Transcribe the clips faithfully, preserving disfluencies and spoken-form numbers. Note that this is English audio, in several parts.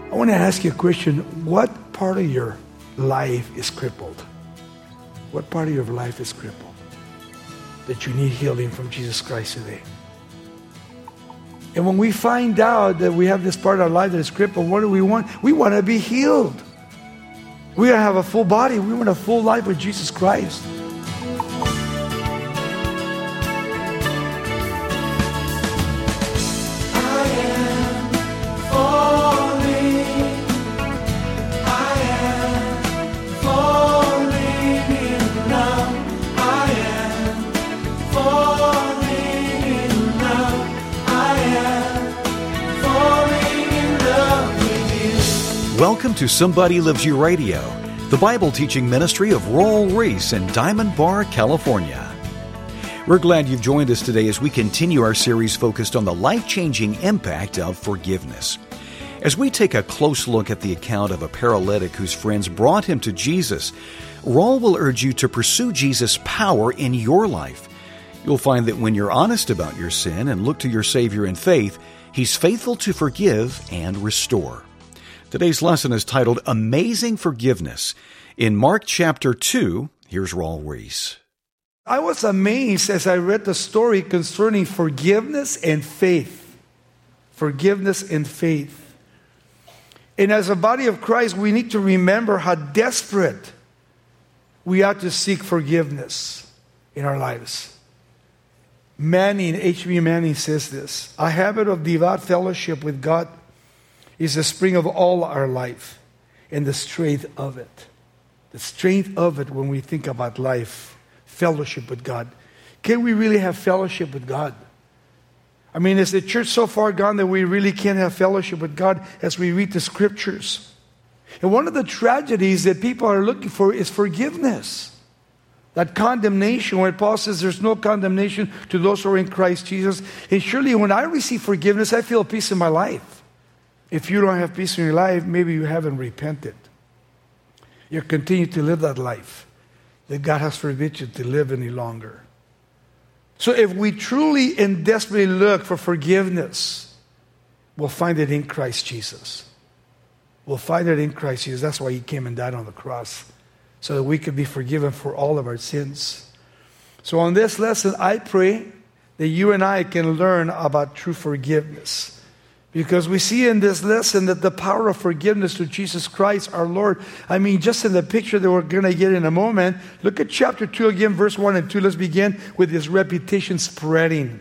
I want to ask you a question. What part of your life is crippled? What part of your life is crippled that you need healing from Jesus Christ today? And when we find out that we have this part of our life that is crippled, what do we want? We want to be healed. We want to have a full body. We want a full life with Jesus Christ. Welcome to Somebody Loves You Radio, the Bible teaching ministry of Raul Ries in Diamond Bar, California. We're glad you've joined us today as we continue our series focused on the life-changing impact of forgiveness. As we take a close look at the account of a paralytic whose friends brought him to Jesus, Raul will urge you to pursue Jesus' power in your life. You'll find that when you're honest about your sin and look to your Savior in faith, He's faithful to forgive and restore. Today's lesson is titled Amazing Forgiveness. In Mark chapter two, here's Raul Ries. I was amazed as I read the story concerning forgiveness and faith. Forgiveness and faith. And as a body of Christ, we need to remember how desperate we are to seek forgiveness in our lives. Manning, H B Manning says this, a habit of devout fellowship with God is the spring of all our life and the strength of it. The strength of it when we think about life, fellowship with God. Can we really have fellowship with God? I mean, is the church so far gone that we really can't have fellowship with God as we read the scriptures? And one of the tragedies that people are looking for is forgiveness. That condemnation, when Paul says there's no condemnation to those who are in Christ Jesus. And surely when I receive forgiveness, I feel peace in my life. If you don't have peace in your life, maybe you haven't repented. You continue to live that life that God has forbid you to live any longer. So if we truly and desperately look for forgiveness, we'll find it in Christ Jesus. We'll find it in Christ Jesus. That's why He came and died on the cross, so that we could be forgiven for all of our sins. So on this lesson, I pray that you and I can learn about true forgiveness. Because we see in this lesson that the power of forgiveness through Jesus Christ our Lord. I mean, just in the picture that we're going to get in a moment, look at chapter two again, verse one and two. Let's begin with His reputation spreading.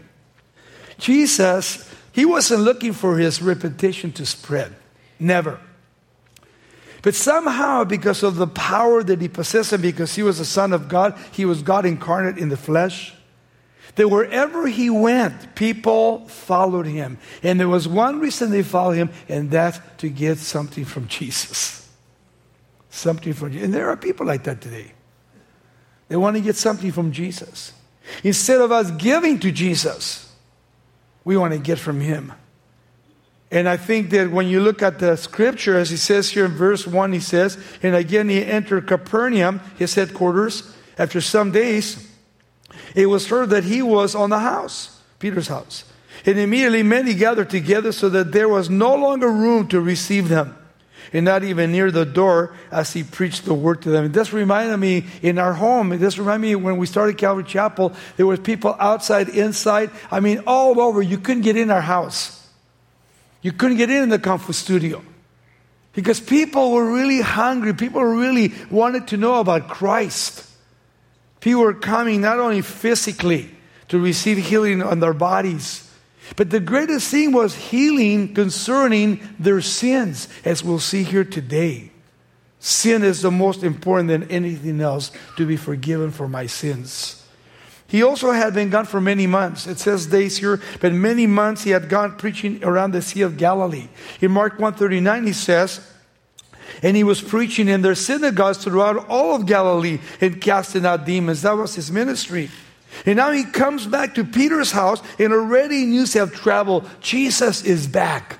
Jesus, He wasn't looking for His reputation to spread. Never. But somehow, because of the power that He possessed and because He was the Son of God, He was God incarnate in the flesh, that wherever He went, people followed Him. And there was one reason they followed Him, and that's to get something from Jesus. Something from Jesus. And there are people like that today. They want to get something from Jesus. Instead of us giving to Jesus, we want to get from Him. And I think that when you look at the scripture, as He says here in verse one, He says, and again He entered Capernaum, His headquarters, after some days. It was heard that He was on the house, Peter's house. And immediately many gathered together so that there was no longer room to receive them. And not even near the door as He preached the word to them. It does remind me in our home. It does remind me when we started Calvary Chapel. There was people outside, inside. I mean, all over. You couldn't get in our house. You couldn't get in the Comfort Studio. Because people were really hungry. People really wanted to know about Christ. People were coming not only physically to receive healing on their bodies, but the greatest thing was healing concerning their sins, as we'll see here today. Sin is the most important than anything else, to be forgiven for my sins. He also had been gone for many months. It says days here, but many months He had gone preaching around the Sea of Galilee. In Mark one thirty-nine He says, and He was preaching in their synagogues throughout all of Galilee and casting out demons. That was His ministry. And now He comes back to Peter's house, and already news have traveled. Jesus is back.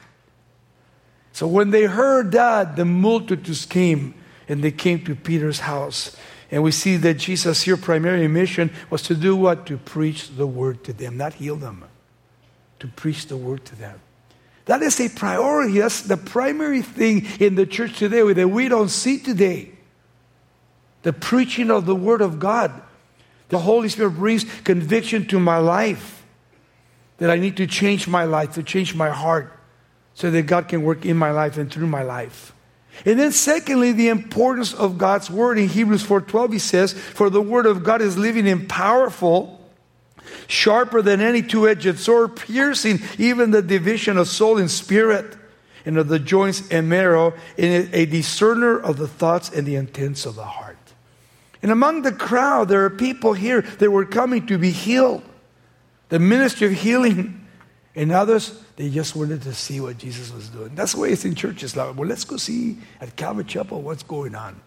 So when they heard that, the multitudes came, and they came to Peter's house. And we see that Jesus' here primary mission was to do what? To preach the word to them, not heal them. To preach the word to them. That is a priority. That's the primary thing in the church today that we don't see today. The preaching of the Word of God. The Holy Spirit brings conviction to my life that I need to change my life, to change my heart, so that God can work in my life and through my life. And then secondly, the importance of God's Word. In Hebrews four twelve, he says, "For the Word of God is living and powerful, sharper than any two-edged sword, piercing even the division of soul and spirit, and of the joints and marrow, and a discerner of the thoughts and the intents of the heart." And among the crowd, there are people here that were coming to be healed. The ministry of healing. And others, they just wanted to see what Jesus was doing. That's the way it's in churches. Like, well, let's go see at Calvary Chapel what's going on.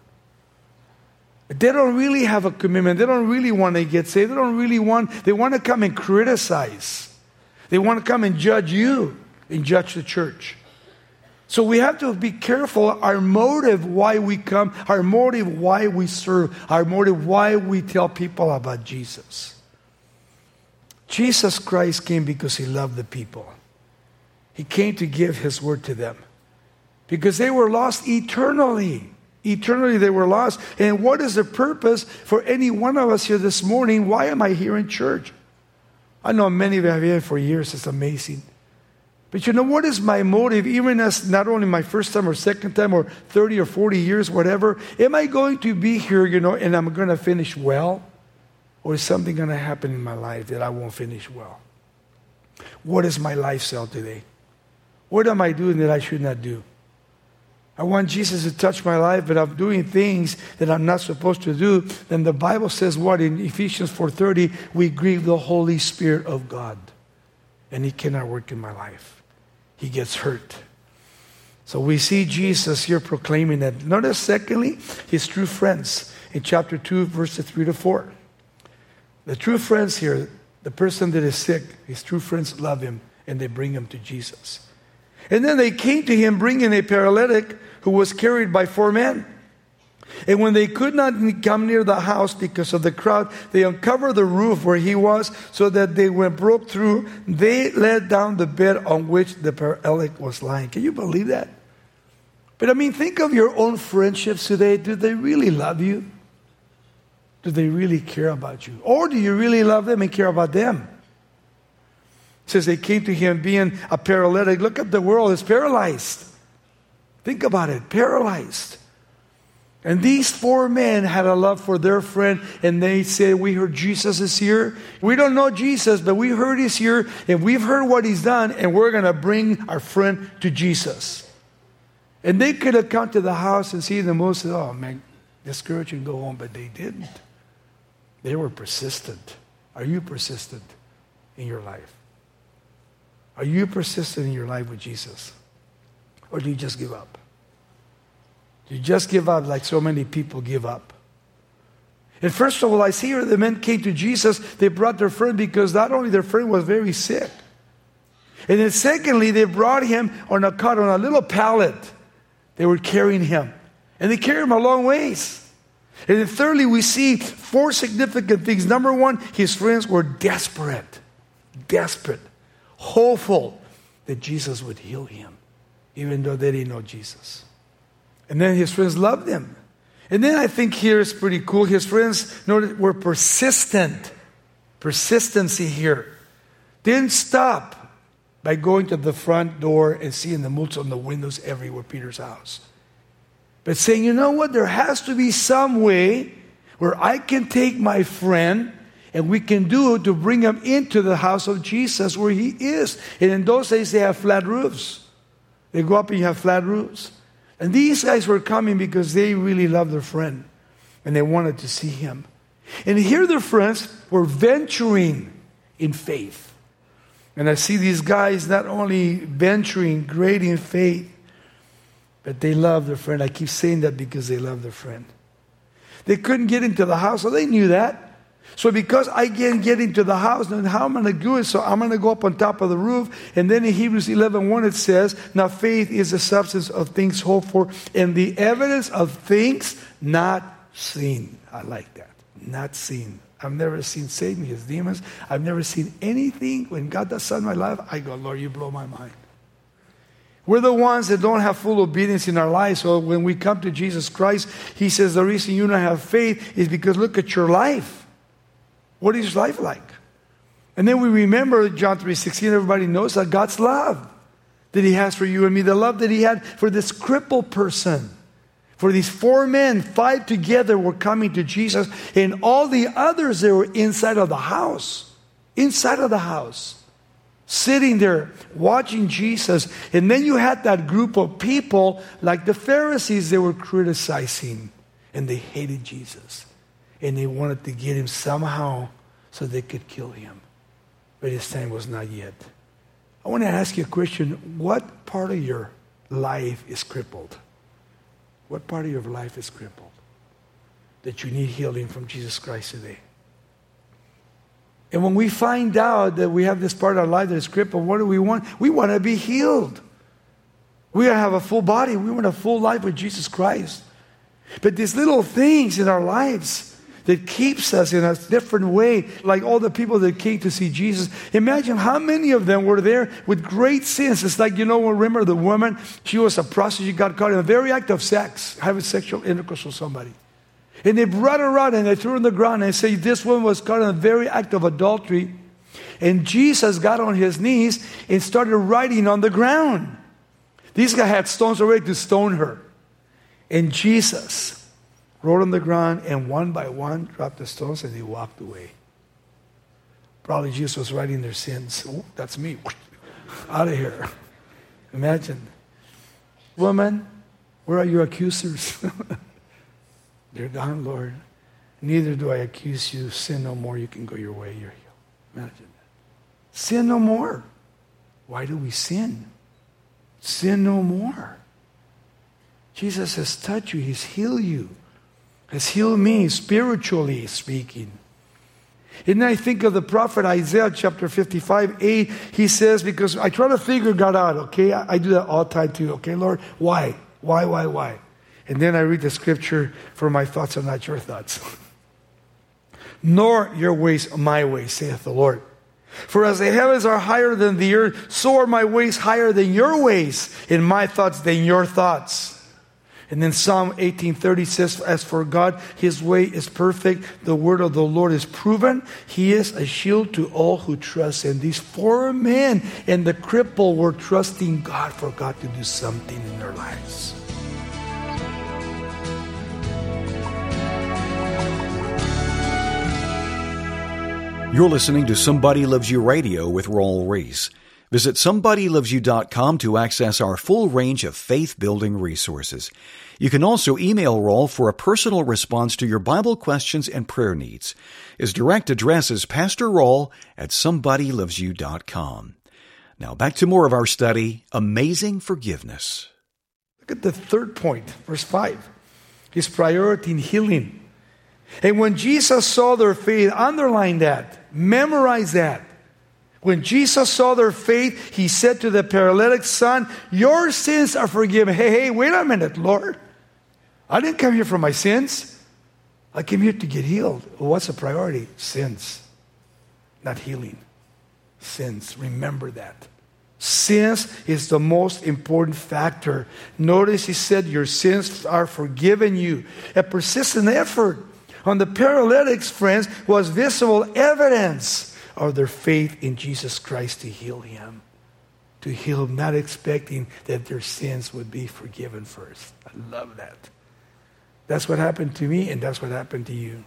But they don't really have a commitment. They don't really want to get saved. They don't really want, they want to come and criticize. They want to come and judge you and judge the church. So we have to be careful. Our motive why we come, our motive why we serve, our motive why we tell people about Jesus. Jesus Christ came because He loved the people. He came to give His word to them. Because they were lost eternally. Eternally they were lost. And what is the purpose for any one of us here this morning? Why am I here in church? I know many of you have been here for years. It's amazing. But you know, what is my motive, even as not only my first time or second time or thirty or forty years, whatever, am I going to be here, you know, and I'm going to finish well? Or is something going to happen in my life that I won't finish well? What is my lifestyle today? What am I doing that I should not do? I want Jesus to touch my life, but I'm doing things that I'm not supposed to do. Then the Bible says what? In Ephesians four thirty, we grieve the Holy Spirit of God. And He cannot work in my life. He gets hurt. So we see Jesus here proclaiming that. Notice, secondly, His true friends. In chapter two, verses three to four. The true friends here, the person that is sick, his true friends love him and they bring him to Jesus. And then they came to Him bringing a paralytic who was carried by four men. And when they could not come near the house because of the crowd, they uncovered the roof where he was, so that they went broke through. They let down the bed on which the paralytic was lying. Can you believe that? But I mean, think of your own friendships today. Do they really love you? Do they really care about you? Or do you really love them and care about them? It says they came to Him being a paralytic. Look at the world, it's paralyzed. Think about it, paralyzed. And these four men had a love for their friend, and they said, we heard Jesus is here. We don't know Jesus, but we heard He's here, and we've heard what He's done, and we're going to bring our friend to Jesus. And they could have come to the house and seen the most, oh man, discouraged and go home, but they didn't. They were persistent. Are you persistent in your life? Are you persistent in your life with Jesus? Or do you just give up? You just give up like so many people give up. And first of all, I see here the men came to Jesus. They brought their friend because not only their friend was very sick. And then secondly, they brought him on a cart, on a little pallet. They were carrying him. And they carried him a long ways. And then thirdly, we see four significant things. Number one, his friends were desperate. Desperate. Hopeful that Jesus would heal him. Even though they didn't know Jesus. And then his friends loved him. And then I think here is pretty cool. His friends noted, were persistent. Persistency here. Didn't stop by going to the front door and seeing the mulch on the windows everywhere, Peter's house. But saying, you know what? There has to be some way where I can take my friend and we can do it to bring him into the house of Jesus where he is. And in those days, they have flat roofs. They go up and you have flat roofs. And these guys were coming because they really loved their friend. And they wanted to see him. And here their friends were venturing in faith. And I see these guys not only venturing great in faith, but they love their friend. I keep saying that because they love their friend. They couldn't get into the house, so they knew that. So because I can't get into the house, then how am I going to do it? So I'm going to go up on top of the roof. And then in Hebrews eleven one it says, now faith is the substance of things hoped for and the evidence of things not seen. I like that. Not seen. I've never seen Satan, his demons. I've never seen anything. When God does something in my life, I go, Lord, you blow my mind. We're the ones that don't have full obedience in our lives. So when we come to Jesus Christ, He says the reason you don't have faith is because look at your life. What is life like? And then we remember John three sixteen. Everybody knows that God's love that He has for you and me. The love that He had for this crippled person. For these four men, five together were coming to Jesus. And all the others, they were inside of the house. Inside of the house. Sitting there, watching Jesus. And then you had that group of people, like the Pharisees, they were criticizing. And they hated Jesus. And they wanted to get Him somehow so they could kill Him. But His time was not yet. I want to ask you a question. What part of your life is crippled? What part of your life is crippled? That you need healing from Jesus Christ today. And when we find out that we have this part of our life that is crippled, what do we want? We want to be healed. We want to have a full body. We want a full life with Jesus Christ. But these little things in our lives that keeps us in a different way, like all the people that came to see Jesus. Imagine how many of them were there with great sins. It's like, you know, remember the woman, she was a prostitute, got caught in a very act of sex, having sexual intercourse with somebody. And they brought her out and they threw her on the ground and say this woman was caught in a very act of adultery. And Jesus got on His knees and started writing on the ground. These guys had stones ready to stone her. And Jesus wrote on the ground, and one by one dropped the stones, and they walked away. Probably Jesus was writing their sins. Oh, that's me. Out of here. Imagine. Woman, where are your accusers? They're gone, Lord. Neither do I accuse you. Sin no more. You can go your way. You're healed. Imagine that. Sin no more. Why do we sin? Sin no more. Jesus has touched you. He's healed you. Has healed me, spiritually speaking. And then I think of the prophet Isaiah chapter fifty-five, eight. He says, because I try to figure God out, okay? I, I do that all the time too, okay, Lord? Why? Why, why, why? And then I read the scripture, for my thoughts are not your thoughts. Nor your ways my ways, saith the Lord. For as the heavens are higher than the earth, so are my ways higher than your ways, and my thoughts than your thoughts. And then Psalm eighteen thirty says, as for God, His way is perfect. The word of the Lord is proven. He is a shield to all who trust Him. These four men and the cripple were trusting God for God to do something in their lives. You're listening to Somebody Loves You Radio with Raul Ries. Visit somebody loves you dot com to access our full range of faith-building resources. You can also email Raul for a personal response to your Bible questions and prayer needs. His direct address is Pastor Raul at somebody loves you dot com. Now back to more of our study, Amazing Forgiveness. Look at the third point, verse five. His priority in healing. And when Jesus saw their faith, underline that, memorize that. When Jesus saw their faith, He said to the paralytic, son, your sins are forgiven. Hey, hey, wait a minute, Lord. I didn't come here for my sins. I came here to get healed. Well, what's the priority? Sins, not healing. Sins. Remember that. Sins is the most important factor. Notice He said, your sins are forgiven you. A persistent effort on the paralytic's, friends, was visible evidence of their faith in Jesus Christ to heal him. To heal him, not expecting that their sins would be forgiven first. I love that. That's what happened to me, and that's what happened to you.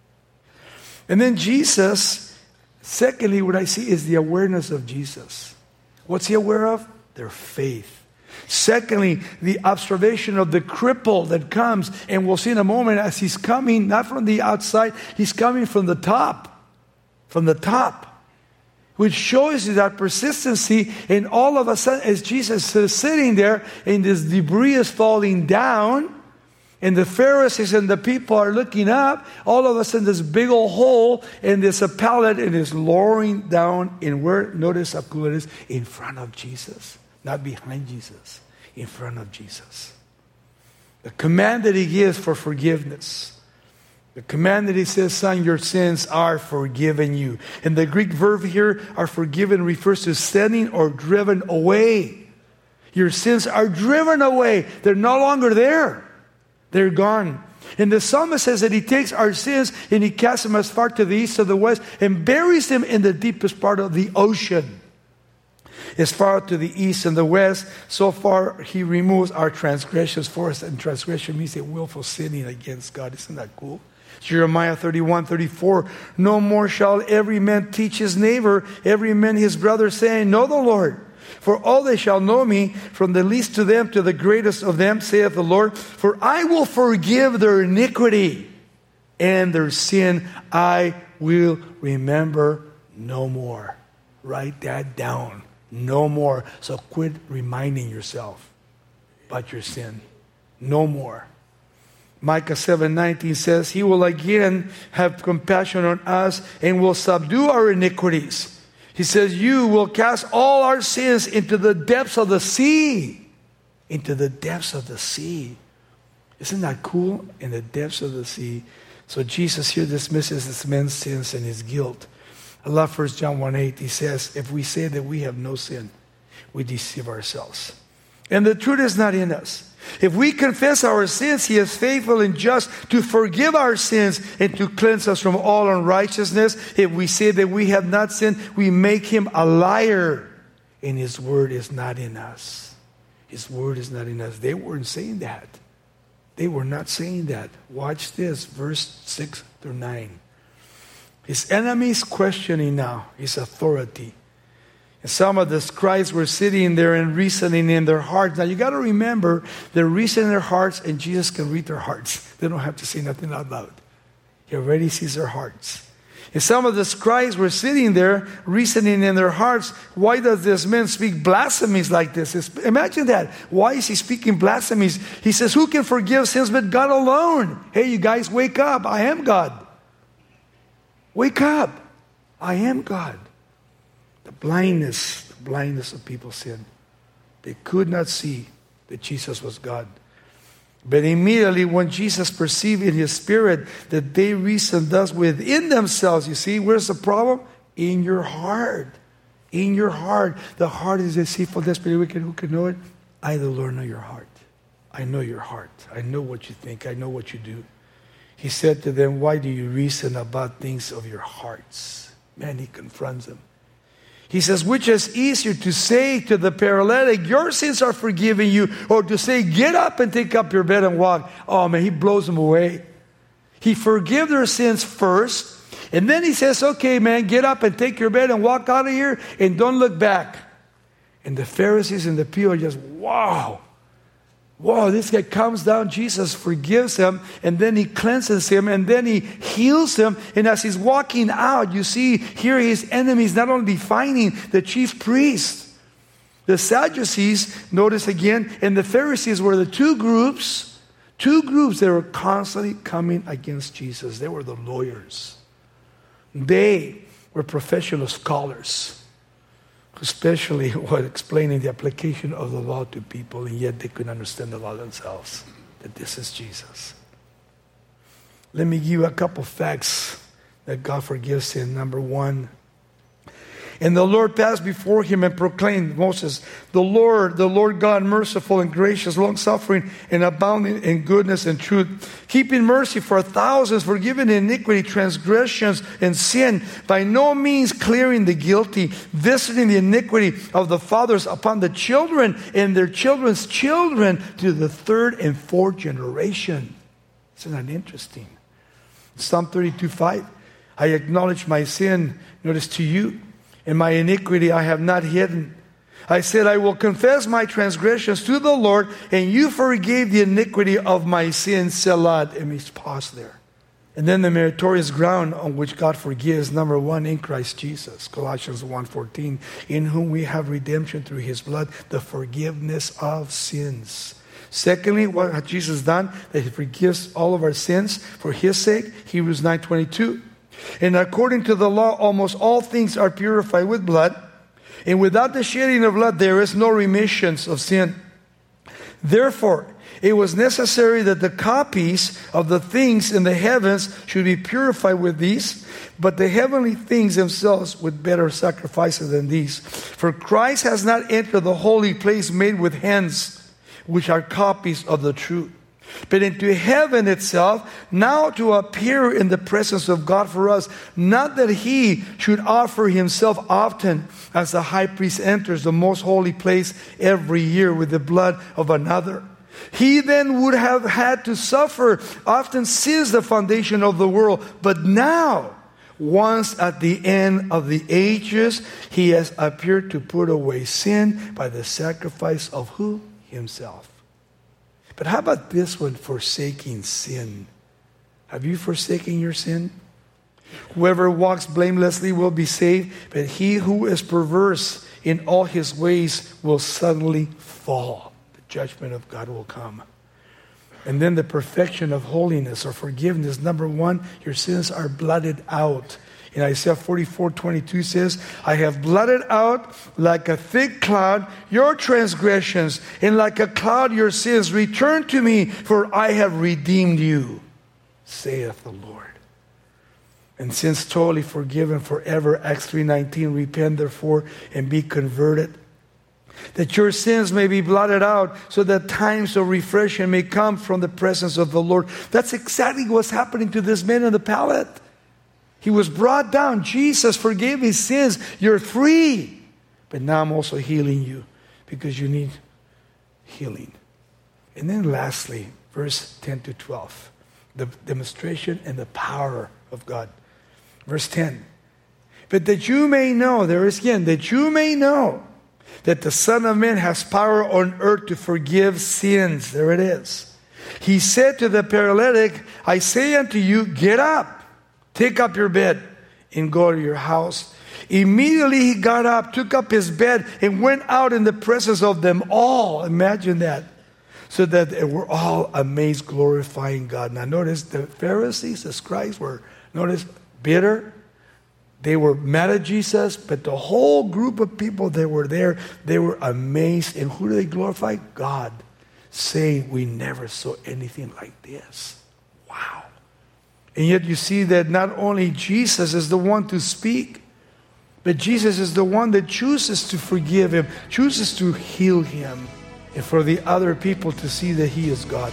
And then Jesus, secondly, what I see is the awareness of Jesus. What's He aware of? Their faith. Secondly, the observation of the cripple that comes, and we'll see in a moment as he's coming, not from the outside, he's coming from the top. From the top. Which shows you that persistency, and all of a sudden, as Jesus is sitting there, and this debris is falling down, and the Pharisees and the people are looking up, all of a sudden this big old hole, and there's a pallet, and it's lowering down, and where, notice how cool it is, in front of Jesus. Not behind Jesus, in front of Jesus. The command that He gives for forgiveness. The command that He says, son, your sins are forgiven you. And the Greek verb here, are forgiven, refers to sending or driven away. Your sins are driven away. They're no longer there. They're gone. And the psalmist says that he takes our sins and he casts them as far to the east to the west and buries them in the deepest part of the ocean. As far to the east and the west, so far he removes our transgressions for us. And transgression means a willful sinning against God. Isn't that cool? Jeremiah thirty-one, thirty-four. No more shall every man teach his neighbor, every man his brother, saying, know the Lord. For all they shall know me, from the least to them to the greatest of them, saith the Lord. For I will forgive their iniquity, and their sin I will remember no more. Write that down. No more. So quit reminding yourself about your sin. No more. Micah seven nineteen says, He will again have compassion on us and will subdue our iniquities. He says, you will cast all our sins into the depths of the sea. Into the depths of the sea. Isn't that cool? In the depths of the sea. So Jesus here dismisses this man's sins and his guilt. I love First John one eight. He says, if we say that we have no sin, we deceive ourselves. And the truth is not in us. If we confess our sins, He is faithful and just to forgive our sins and to cleanse us from all unrighteousness. If we say that we have not sinned, we make Him a liar, and His word is not in us. His word is not in us. They weren't saying that. They were not saying that. Watch this, verse six through nine. His enemies questioning now His authority. And some of the scribes were sitting there and reasoning in their hearts. Now you got to remember, they're reasoning in their hearts, and Jesus can read their hearts. They don't have to say nothing out loud. He already sees their hearts. And some of the scribes were sitting there reasoning in their hearts, why does this man speak blasphemies like this? It's, imagine that. Why is he speaking blasphemies? He says, who can forgive sins but God alone? Hey, you guys, wake up. I am God. Wake up. I am God. The blindness, the blindness of people's sin. They could not see that Jesus was God. But immediately when Jesus perceived in His spirit that they reasoned thus within themselves, you see, where's the problem? In your heart. In your heart. The heart is deceitful, desperately wicked. Who can know it? I, the Lord, know your heart. I know your heart. I know what you think. I know what you do. He said to them, why do you reason about things of your hearts? Man, He confronts them. He says, which is easier to say to the paralytic, your sins are forgiven you, or to say, get up and take up your bed and walk. Oh man, He blows them away. He forgives their sins first, and then He says, okay man, get up and take your bed and walk out of here, and don't look back. And the Pharisees and the people are just, wow. Wow, this guy comes down, Jesus forgives him, and then He cleanses him, and then He heals him. And as he's walking out, you see here His enemies not only defining the chief priests, the Sadducees, notice again, and the Pharisees were the two groups, two groups that were constantly coming against Jesus. They were the lawyers. They were professional scholars, especially what explaining the application of the law to people, and yet they couldn't understand the law themselves, that this is Jesus. Let me give you a couple facts that God forgives sin. Number one, and the Lord passed before him and proclaimed, Moses, the Lord, the Lord God, merciful and gracious, long-suffering and abounding in goodness and truth, keeping mercy for thousands, forgiving iniquity, transgressions, and sin, by no means clearing the guilty, visiting the iniquity of the fathers upon the children and their children's children to the third and fourth generation. Isn't that interesting? Psalm thirty-two five, I acknowledge my sin, notice, to you, and my iniquity I have not hidden. I said, I will confess my transgressions to the Lord, and you forgave the iniquity of my sins. Selah. And we pause there. And then the meritorious ground on which God forgives, number one, in Christ Jesus. Colossians one fourteen, in whom we have redemption through His blood, the forgiveness of sins. Secondly, what has Jesus done? That He forgives all of our sins for His sake. Hebrews nine twenty-two. And according to the law, almost all things are purified with blood. And without the shedding of blood, there is no remission of sin. Therefore, It was necessary that the copies of the things in the heavens should be purified with these, but the heavenly things themselves with better sacrifices than these. For Christ has not entered the holy place made with hands, which are copies of the truth, but into heaven itself, now to appear in the presence of God for us. Not that he should offer himself often, as the high priest enters the most holy place every year with the blood of another. He then would have had to suffer often since the foundation of the world. But now, once at the end of the ages, he has appeared to put away sin by the sacrifice of who? Himself. But how about this one, forsaking sin? Have you forsaken your sin? Whoever walks blamelessly will be saved, but he who is perverse in all his ways will suddenly fall. The judgment of God will come. And then the perfection of holiness or forgiveness. Number one, your sins are blotted out. In Isaiah forty-four twenty-two says, I have blotted out like a thick cloud your transgressions, and like a cloud your sins. Return to me, for I have redeemed you, saith the Lord. And sins totally forgiven forever. Acts three nineteen, repent therefore and be converted, that your sins may be blotted out, so that times of refreshing may come from the presence of the Lord. That's exactly what's happening to this man in the pallet. He was brought down. Jesus forgave his sins. You're free. But now I'm also healing you because you need healing. And then lastly, verse ten to twelve, the demonstration and the power of God. Verse ten, but that you may know, there is again, that you may know that the Son of Man has power on earth to forgive sins. There it is. He said to the paralytic, I say unto you, get up. Take up your bed and go to your house. Immediately he got up, took up his bed, and went out in the presence of them all. Imagine that. So that they were all amazed, glorifying God. Now notice the Pharisees, the scribes were, notice, bitter. They were mad at Jesus, but the whole group of people that were there, they were amazed. And who do they glorify? God, saying, we never saw anything like this. Wow. And yet you see that not only Jesus is the one to speak, but Jesus is the one that chooses to forgive him, chooses to heal him, and for the other people to see that he is God.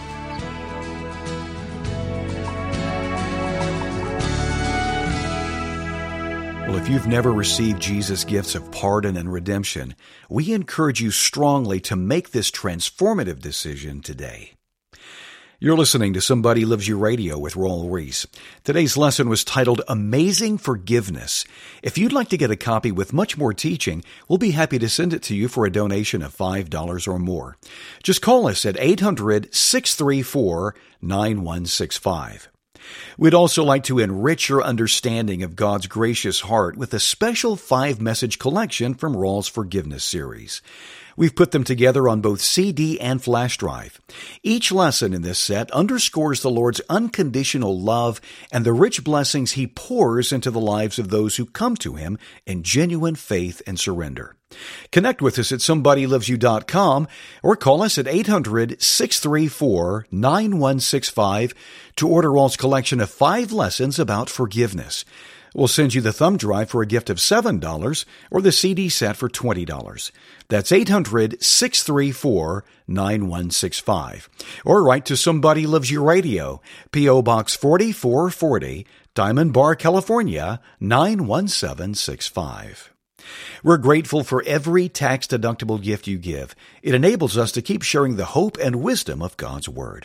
Well, if you've never received Jesus' gifts of pardon and redemption, we encourage you strongly to make this transformative decision today. You're listening to Somebody Loves You Radio with Raul Ries. Today's lesson was titled Amazing Forgiveness. If you'd like to get a copy with much more teaching, we'll be happy to send it to you for a donation of five dollars or more. Just call us at eight hundred, six three four, nine one six five. We'd also like to enrich your understanding of God's gracious heart with a special five-message collection from Raul's Forgiveness series. We've put them together on both C D and flash drive. Each lesson in this set underscores the Lord's unconditional love and the rich blessings He pours into the lives of those who come to Him in genuine faith and surrender. Connect with us at somebody loves you dot com or call us at eight hundred, six three four, nine one six five to order Raul's collection of five lessons about forgiveness. We'll send you the thumb drive for a gift of seven dollars or the C D set for twenty dollars. That's eight hundred, six three four, nine one six five. Or write to Somebody Loves You Radio, P O Box forty-four forty, Diamond Bar, California, nine one seven six five. We're grateful for every tax-deductible gift you give. It enables us to keep sharing the hope and wisdom of God's Word.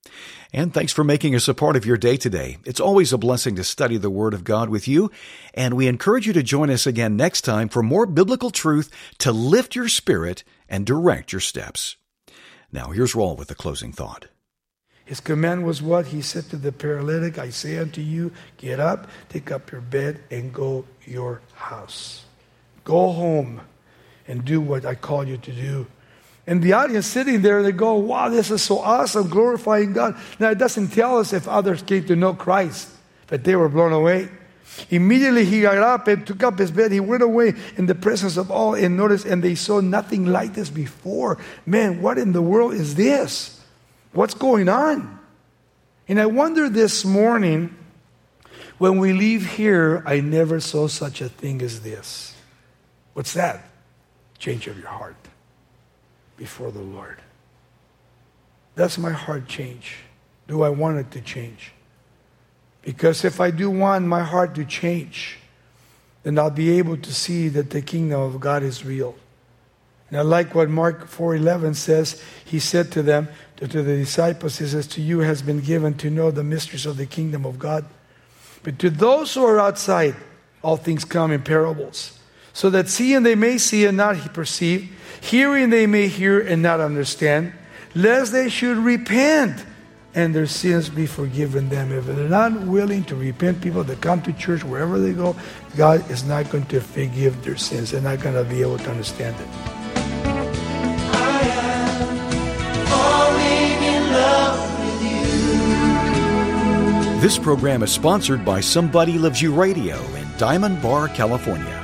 And thanks for making us a part of your day today. It's always a blessing to study the Word of God with you, and we encourage you to join us again next time for more biblical truth to lift your spirit and direct your steps. Now, here's Raul with the closing thought. His command was what? He said to the paralytic, I say unto you, get up, take up your bed, and go your house. Go home and do what I call you to do. And the audience sitting there, they go, wow, this is so awesome, glorifying God. Now, it doesn't tell us if others came to know Christ, but they were blown away. Immediately he got up and took up his bed. He went away in the presence of all, and notice, and they saw nothing like this before. Man, what in the world is this? What's going on? And I wonder this morning, when we leave here, I never saw such a thing as this. What's that? Change of your heart before the Lord. That's my heart change. Do I want it to change? Because if I do want my heart to change, then I'll be able to see that the kingdom of God is real. And I like what Mark four eleven says. He said to them, to, to the disciples, he says, to you has been given to know the mysteries of the kingdom of God. But to those who are outside, all things come in parables, so that seeing they may see and not perceive, hearing they may hear and not understand, lest they should repent and their sins be forgiven them. If they're not willing to repent, people that come to church, wherever they go, God is not going to forgive their sins. They're not going to be able to understand it. I am falling in love with you. This program is sponsored by Somebody Loves You Radio in Diamond Bar, California.